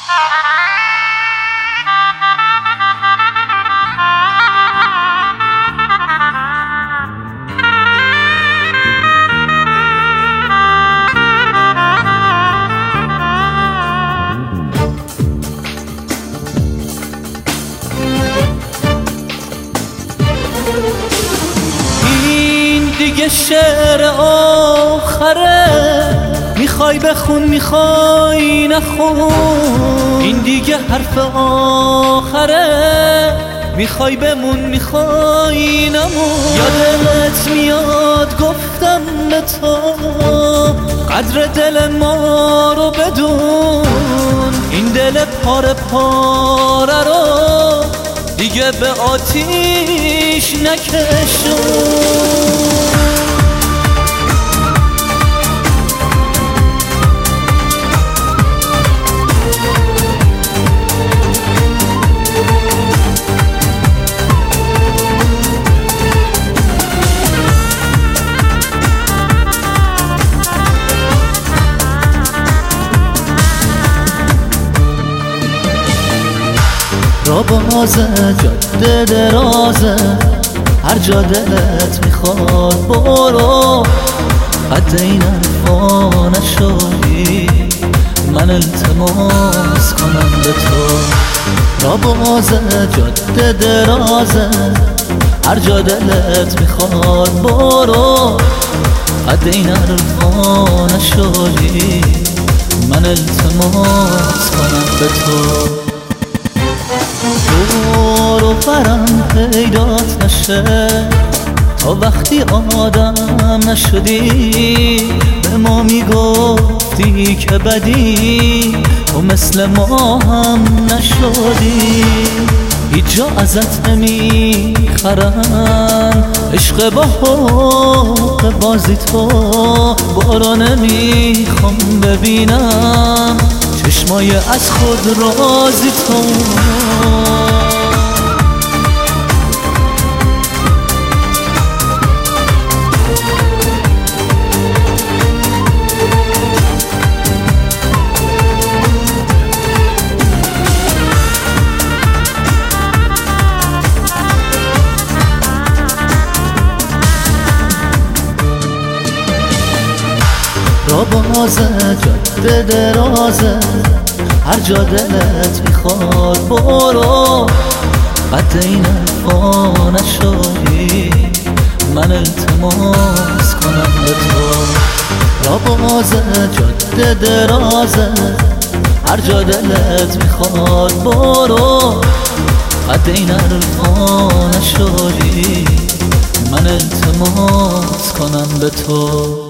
این دیگه شعر آخره، میخوای بخون میخوای نخون. این دیگه حرف آخره، میخوای بمون میخوای نمون. یادت میاد گفتم به تو قدر دل ما رو بدون. این دل پاره پاره رو دیگه به آتیش نکشون. را بازه جاده درازه، هر جا دلت میخواد برو. قد این حرفا نشدی من التماس کنم به تو. را بازه جاده درازه، هر جا دلت میخواد برو. قد این حرفا نشدی من التماس کنم به تو. دور و برم پیدات نشه تا وقتی آدم نشدی. به ما میگفتی که بدی تو مثل ما هم نشدی. هیچ جا ازت نمیخرن عشق با حق بازی تو. بارا نمیخوام ببینم چشمای از خود رازی تو. را بازه جاده درازه، هر جا دلت میخواد برو. قد این حرفا نشدی من التماس کنم به تو. را بازه جاده درازه، هر جا دلت میخواد برو. قد این حرفا نشدی من التماس کنم به تو.